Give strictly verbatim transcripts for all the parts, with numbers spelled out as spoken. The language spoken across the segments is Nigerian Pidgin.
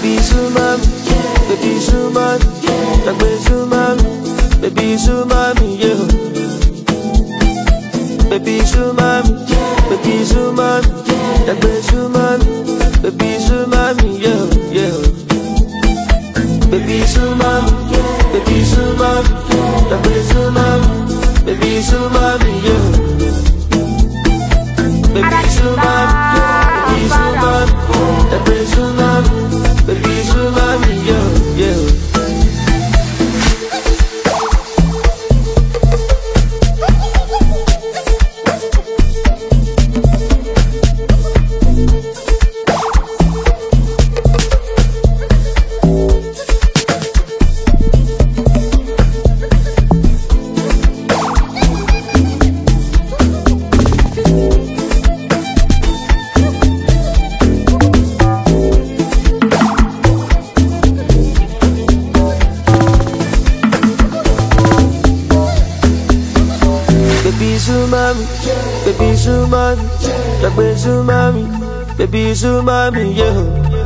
baby sumami, baby sumami, dagbe sumami, baby sumami, yeah. Baby sumami, baby sumami, dagbe sumami, baby sumami, yeah, yeah. Baby sumami, baby sumami, dagbe sumami, baby sumami, yeah. Baby sumami, baby sumami, dagbe sumami, baby sumami, yeah, yeah. Baby sumami, baby sumami, dagbe sumami, baby sumami, yeah.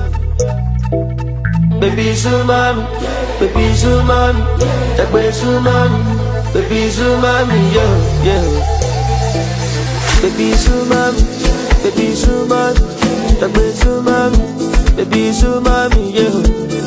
Baby sumami, baby sumami, dagbe sumami, baby sumami, yeah, yeah. Baby sumami, baby sumami, dagbe sumami, baby sumami, yeah.